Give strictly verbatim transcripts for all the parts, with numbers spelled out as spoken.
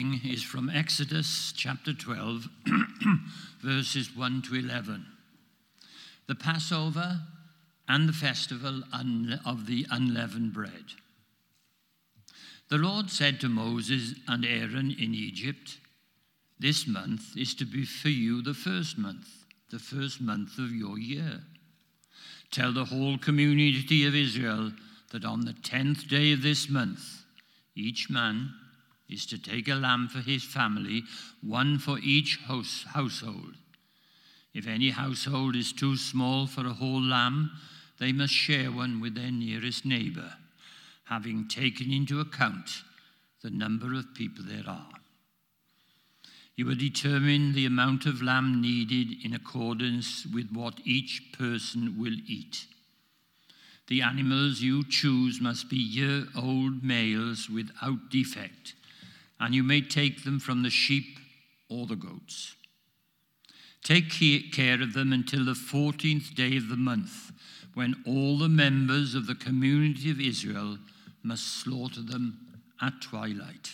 Is from Exodus chapter twelve, verses one to eleven. The Passover and the festival of the unleavened bread. The Lord said to Moses and Aaron in Egypt, "This month is to be for you the first month, the first month of your year. Tell the whole community of Israel that on the tenth day of this month, each man is to take a lamb for his family, one for each house, household. If any household is too small for a whole lamb, they must share one with their nearest neighbor, having taken into account the number of people there are. You will determine the amount of lamb needed in accordance with what each person will eat. The animals you choose must be year-old males without defect, and you may take them from the sheep or the goats. Take care of them until the fourteenth day of the month, when all the members of the community of Israel must slaughter them at twilight.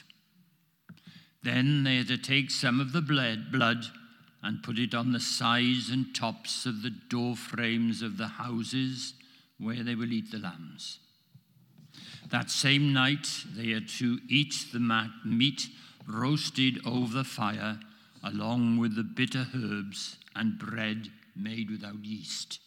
Then they are to take some of the blood and put it on the sides and tops of the door frames of the houses where they will eat the lambs. That same night they are to eat the meat roasted over the fire, along with the bitter herbs and bread made without yeast.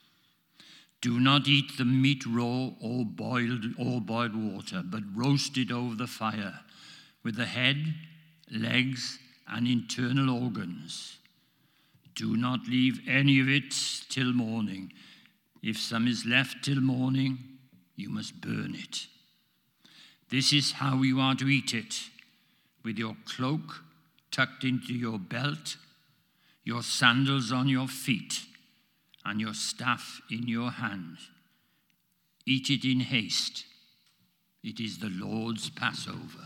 Do not eat the meat raw or boiled or boiled water, but roast it over the fire, with the head, legs, and internal organs. Do not leave any of it till morning. If some is left till morning, you must burn it. This is how you are to eat it, with your cloak tucked into your belt, your sandals on your feet, and your staff in your hand. Eat it in haste. It is the Lord's Passover."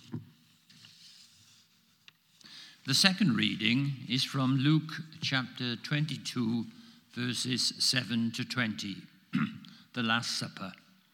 The second reading is from Luke chapter twenty-two, verses seven to twenty, the Last Supper.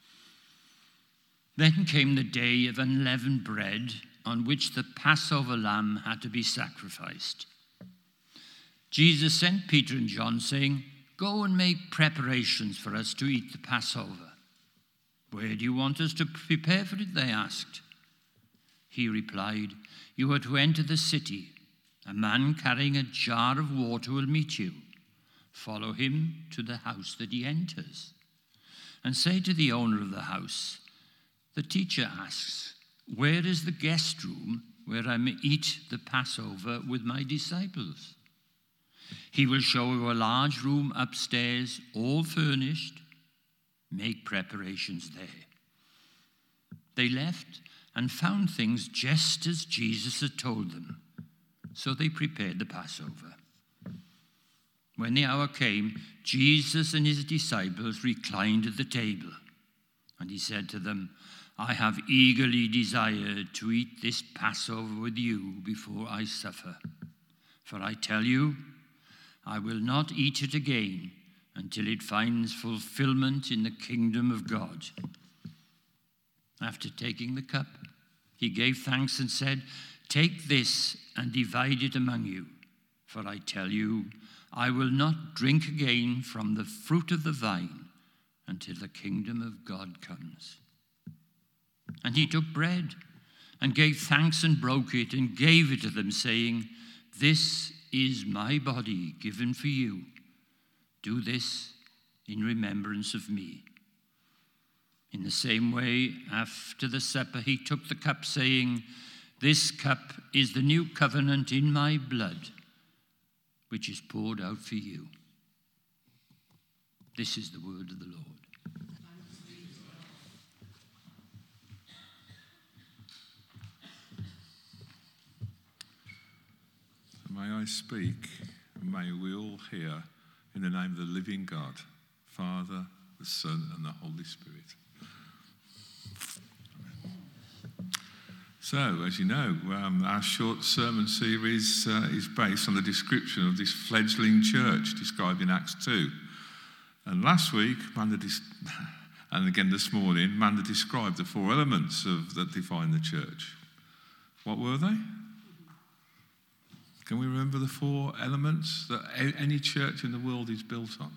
Then came the day of unleavened bread, on which the Passover lamb had to be sacrificed. Jesus sent Peter and John, saying, "Go and make preparations for us to eat the Passover." "Where do you want us to prepare for it?" they asked. He replied, "You are to enter the city. A man carrying a jar of water will meet you. Follow him to the house that he enters, and say to the owner of the house, 'The teacher asks, where is the guest room where I may eat the Passover with my disciples?' He will show you a large room upstairs, all furnished. Make preparations there." They left and found things just as Jesus had told them. So they prepared the Passover. When the hour came, Jesus and his disciples reclined at the table, and he said to them, "I have eagerly desired to eat this Passover with you before I suffer. For I tell you, I will not eat it again until it finds fulfillment in the kingdom of God." After taking the cup, he gave thanks and said, "Take this and divide it among you. For I tell you, I will not drink again from the fruit of the vine until the kingdom of God comes." And he took bread and gave thanks and broke it and gave it to them, saying, "This is my body given for you. Do this in remembrance of me." In the same way, after the supper, he took the cup, saying, "This cup is the new covenant in my blood, which is poured out for you." This is the word of the Lord. May I speak, and may we all hear, in the name of the living God, Father, the Son, and the Holy Spirit. So, as you know, um, our short sermon series uh, is based on the description of this fledgling church described in Acts two. And last week, Manda dis- and again this morning, Manda described the four elements of that define the church. What were they? Can we remember the four elements that any church in the world is built on?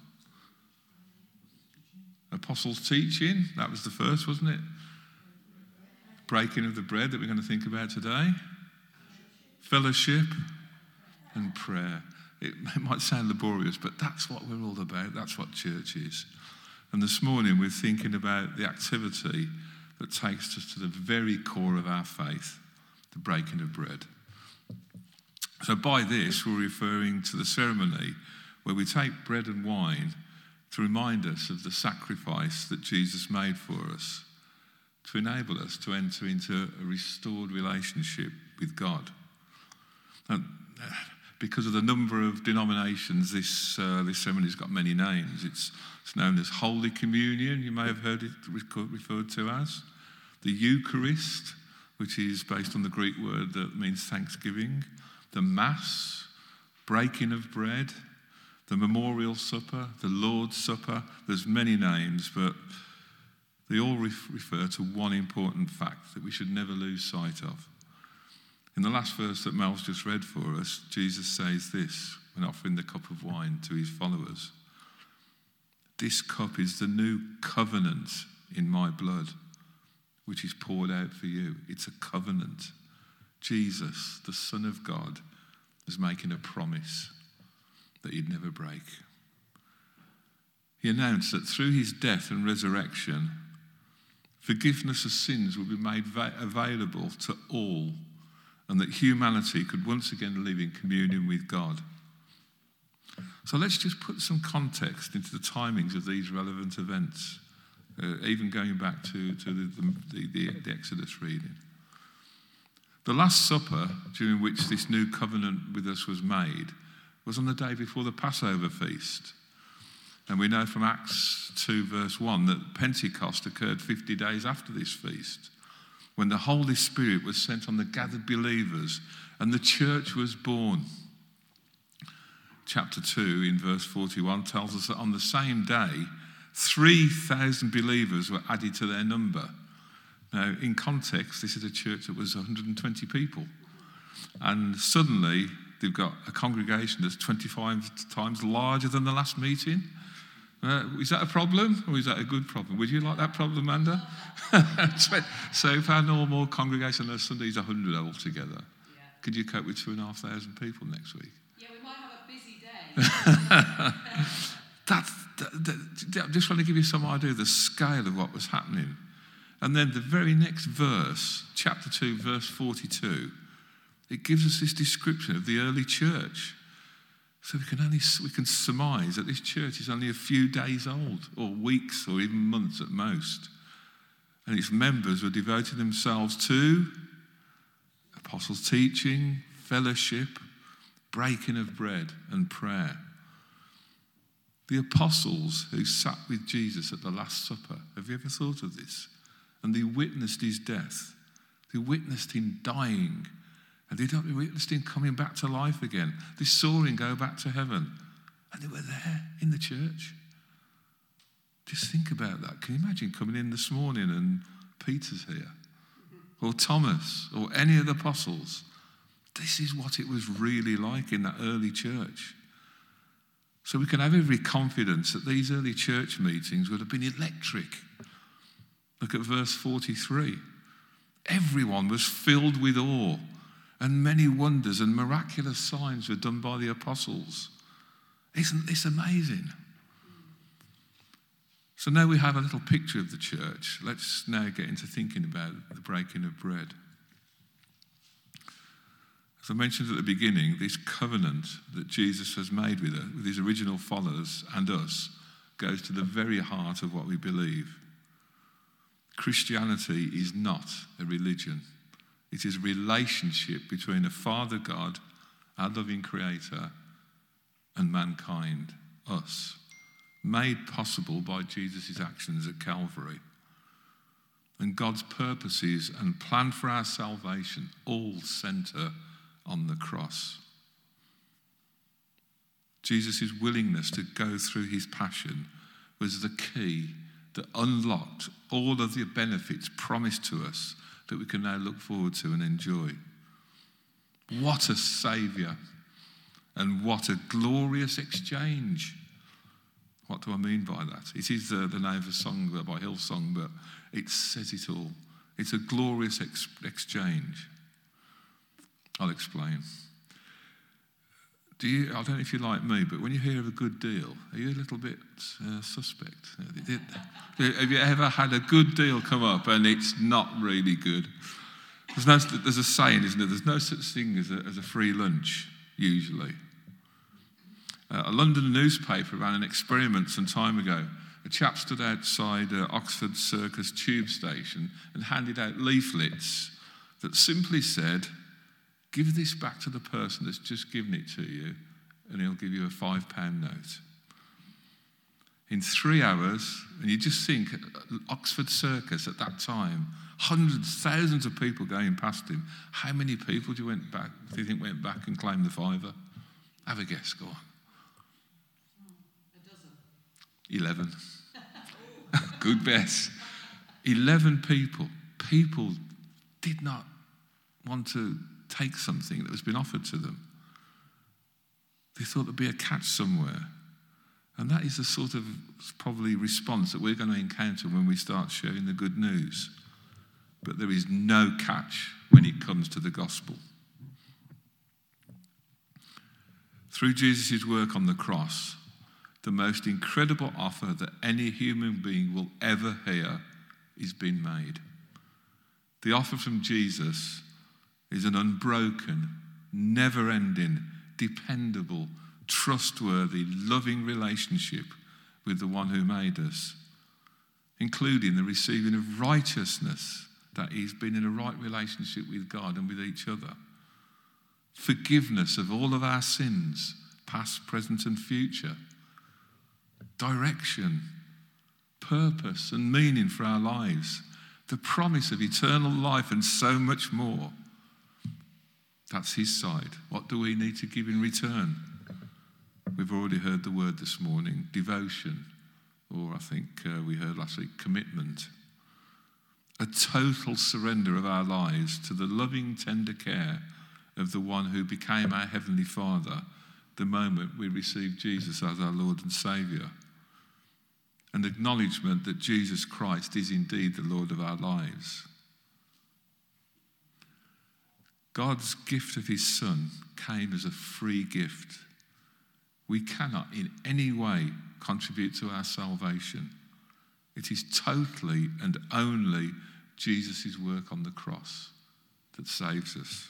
Apostles' teaching, that was the first, wasn't it? Breaking of the bread that we're going to think about today. Fellowship and prayer. It, it might sound laborious, but that's what we're all about. That's what church is. And this morning we're thinking about the activity that takes us to the very core of our faith, the breaking of bread. So by this, we're referring to the ceremony where we take bread and wine to remind us of the sacrifice that Jesus made for us, to enable us to enter into a restored relationship with God. And because of the number of denominations, this uh, this ceremony's got many names. It's, it's known as Holy Communion, you may have heard it referred to as. The Eucharist, which is based on the Greek word that means thanksgiving. The Mass, breaking of bread, the Memorial Supper, the Lord's Supper. There's many names, but they all ref- refer to one important fact that we should never lose sight of. In the last verse that Mel's just read for us, Jesus says this when offering the cup of wine to his followers. This cup is the new covenant in my blood, which is poured out for you. It's a covenant. Jesus, the Son of God, is making a promise that he'd never break. He announced that through his death and resurrection, forgiveness of sins will be made va- available to all, and that humanity could once again live in communion with God. So let's just put some context into the timings of these relevant events, uh, even going back to, to the, the, the, the Exodus reading. The Last Supper, during which this new covenant with us was made, was on the day before the Passover feast. And we know from Acts two verse one that Pentecost occurred fifty days after this feast, when the Holy Spirit was sent on the gathered believers and the church was born. Chapter two in verse forty-one tells us that on the same day, three thousand believers were added to their number. Now, in context, this is a church that was one hundred twenty people. And suddenly, they've got a congregation that's twenty-five times larger than the last meeting. Uh, is that a problem, or is that a good problem? Would you like that problem, Amanda? So if our normal congregation on Sunday is one hundred altogether, yeah. Could you cope with two and a half thousand people next week? Yeah, we might have a busy day. That's, that, that, I'm just trying to give you some idea of the scale of what was happening. And then the very next verse, chapter two, verse forty-two, it gives us this description of the early church. So we can only we can surmise that this church is only a few days old, or weeks, or even months at most. And its members were devoting themselves to apostles' teaching, fellowship, breaking of bread, and prayer. The apostles who sat with Jesus at the Last Supper, have you ever thought of this? And they witnessed his death. They witnessed him dying. And they witnessed him coming back to life again. They saw him go back to heaven. And they were there in the church. Just think about that. Can you imagine coming in this morning and Peter's here? Or Thomas, or any of the apostles. This is what it was really like in that early church. So we can have every confidence that these early church meetings would have been electric. Look at verse forty-three. Everyone was filled with awe, and many wonders and miraculous signs were done by the apostles. Isn't this amazing? So now we have a little picture of the church. Let's now get into thinking about the breaking of bread. As I mentioned at the beginning, this covenant that Jesus has made with, us, with his original followers and us goes to the very heart of what we believe. Christianity is not a religion. It is a relationship between a Father God, our loving Creator, and mankind, us, made possible by Jesus' actions at Calvary. And God's purposes and plan for our salvation all centre on the cross. Jesus' willingness to go through his passion was the key that unlocked all of the benefits promised to us that we can now look forward to and enjoy. What a saviour. And what a glorious exchange. What do I mean by that? It is uh, the name of a song by Hillsong, but it says it all. It's a glorious ex- exchange. I'll explain. Do you? I don't know if you're like me, but when you hear of a good deal, are you a little bit uh, suspect? Have you ever had a good deal come up and it's not really good? There's, no, there's a saying, isn't there? There's no such thing as a, as a free lunch, usually. Uh, a London newspaper ran an experiment some time ago. A chap stood outside uh, Oxford Circus tube station and handed out leaflets that simply said, give this back to the person that's just given it to you and he'll give you a five pound note. In three hours, and you just think, Oxford Circus at that time, hundreds, thousands of people going past him. How many people do you, went back, do you think went back and claimed the fiver? Have a guess, go on. A dozen. Eleven. Good guess. Eleven people. People did not want to take something that was been offered to them. They thought there'd be a catch somewhere. And that is the sort of probably response that we're going to encounter when we start sharing the good news. But there is no catch when it comes to the gospel. Through Jesus' work on the cross, the most incredible offer that any human being will ever hear is being made. The offer from Jesus is an unbroken, never-ending, dependable, trustworthy, loving relationship with the one who made us, including the receiving of righteousness, that is, being in a right relationship with God and with each other, forgiveness of all of our sins, past, present and future, direction, purpose and meaning for our lives, the promise of eternal life and so much more. That's his side. What do we need to give in return? We've already heard the word this morning, devotion, or I think uh, we heard last week, commitment. A total surrender of our lives to the loving, tender care of the one who became our Heavenly Father the moment we received Jesus as our Lord and Saviour. An acknowledgement that Jesus Christ is indeed the Lord of our lives. God's gift of his Son came as a free gift. We cannot in any way contribute to our salvation. It is totally and only Jesus' work on the cross that saves us.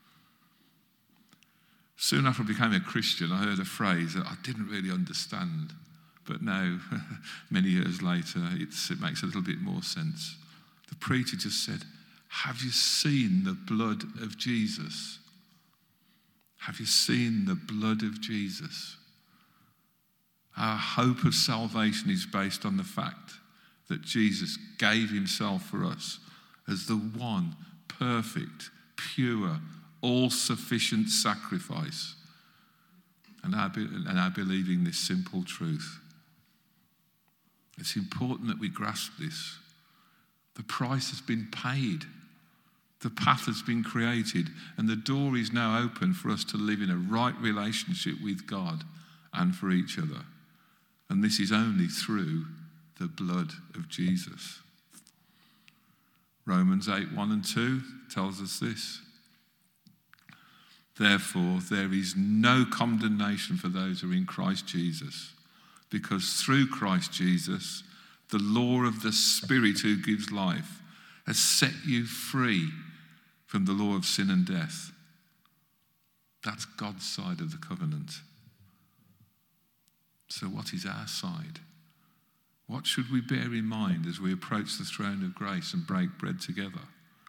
Soon after I became a Christian, I heard a phrase that I didn't really understand, but now, many years later, it's, it makes a little bit more sense. The preacher just said, have you seen the blood of Jesus? Have you seen the blood of Jesus? Our hope of salvation is based on the fact that Jesus gave himself for us as the one perfect, pure, all-sufficient sacrifice. And our, and our believing this simple truth. It's important that we grasp this. The price has been paid. The path has been created. And the door is now open for us to live in a right relationship with God and for each other. And this is only through the blood of Jesus. Romans eight, one and two tells us this. Therefore, there is no condemnation for those who are in Christ Jesus, because through Christ Jesus, the law of the Spirit who gives life has set you free from the law of sin and death. That's God's side of the covenant. So what is our side? What should we bear in mind as we approach the throne of grace and break bread together?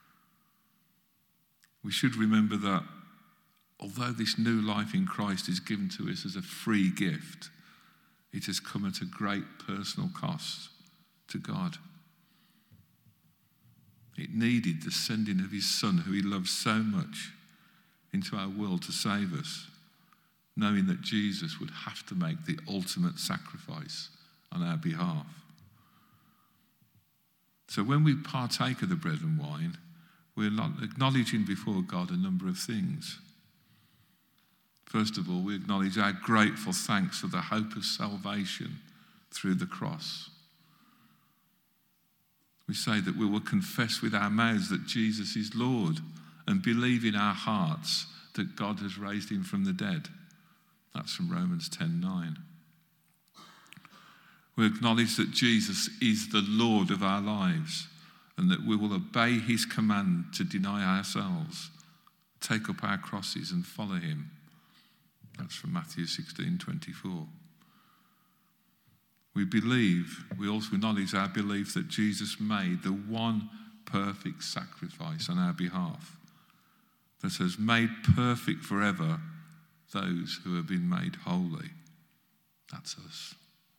We should remember that although this new life in Christ is given to us as a free gift, it has come at a great personal cost to God. It needed the sending of his Son, who he loves so much, into our world to save us, knowing that Jesus would have to make the ultimate sacrifice on our behalf. So when we partake of the bread and wine, we're not acknowledging before God a number of things. First of all, we acknowledge our grateful thanks for the hope of salvation through the cross. We say that we will confess with our mouths that Jesus is Lord and believe in our hearts that God has raised him from the dead. That's from Romans ten nine. We acknowledge that Jesus is the Lord of our lives and that we will obey his command to deny ourselves, take up our crosses and follow him. That's from Matthew sixteen twenty-four. We believe, we also acknowledge our belief that Jesus made the one perfect sacrifice on our behalf that has made perfect forever those who have been made holy. That's us.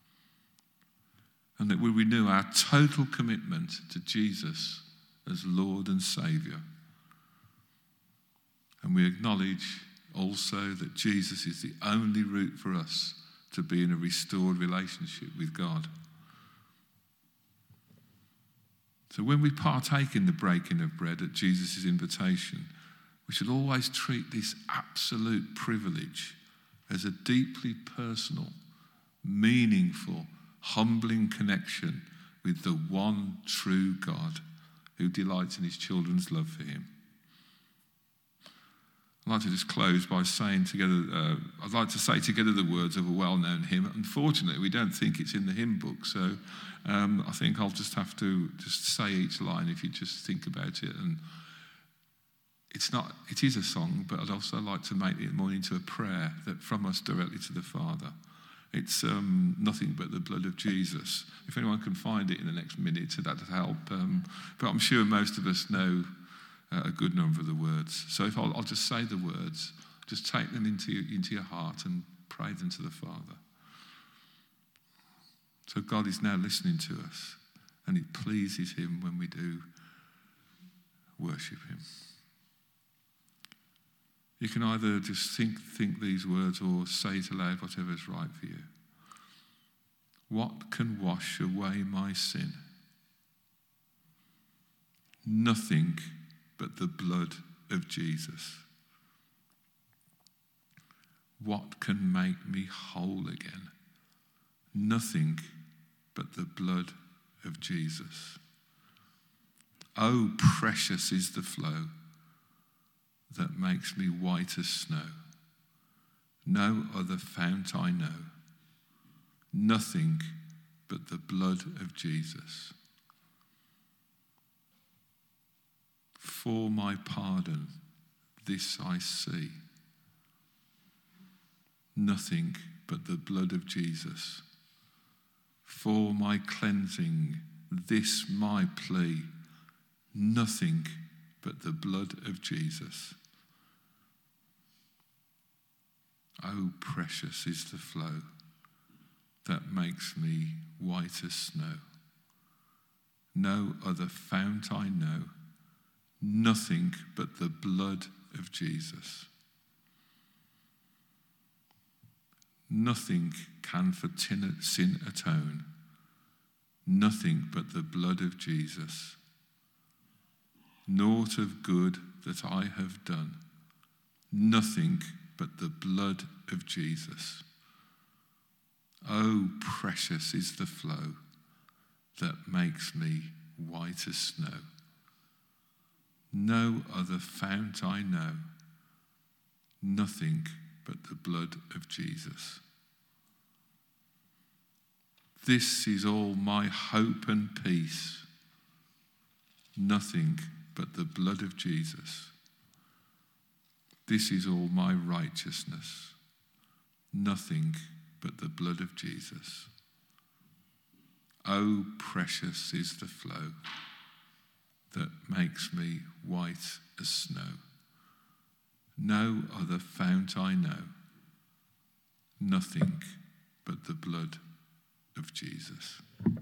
And that we renew our total commitment to Jesus as Lord and Saviour. And we acknowledge also that Jesus is the only route for us to be in a restored relationship with God. So when we partake in the breaking of bread at Jesus' invitation, we should always treat this absolute privilege as a deeply personal, meaningful, humbling connection with the one true God who delights in his children's love for him. I'd like to just close by saying together, uh, I'd like to say together the words of a well-known hymn. Unfortunately, we don't think it's in the hymn book, so um, I think I'll just have to just say each line if you just think about it. And it's not, it is a song, but I'd also like to make it more into a prayer that from us directly to the Father. It's um, nothing but the blood of Jesus. If anyone can find it in the next minute, that'd help. Um, but I'm sure most of us know uh, a good number of the words. So if I'll, I'll just say the words, just take them into your, into your heart and pray them to the Father. So God is now listening to us, and it pleases him when we do worship him. You can either just think think these words or say it aloud, whatever is right for you. What can wash away my sin? Nothing but the blood of Jesus. What can make me whole again? Nothing but the blood of Jesus. Oh, precious is the flow that makes me white as snow. No other fount I know. Nothing but the blood of Jesus. For my pardon, this I see. Nothing but the blood of Jesus. For my cleansing, this my plea. Nothing but the blood of Jesus. Oh, precious is the flow that makes me white as snow. No other fount I know. Nothing but the blood of Jesus. Nothing can for sin atone. Nothing but the blood of Jesus. Naught of good that I have done. Nothing but the blood of Jesus. Oh, precious is the flow that makes me white as snow. No other fount I know. Nothing but the blood of Jesus. This is all my hope and peace. Nothing but the blood of Jesus. This is all my righteousness. Nothing but the blood of Jesus. Oh, precious is the flow that makes me white as snow. No other fount I know. Nothing but the blood of Jesus.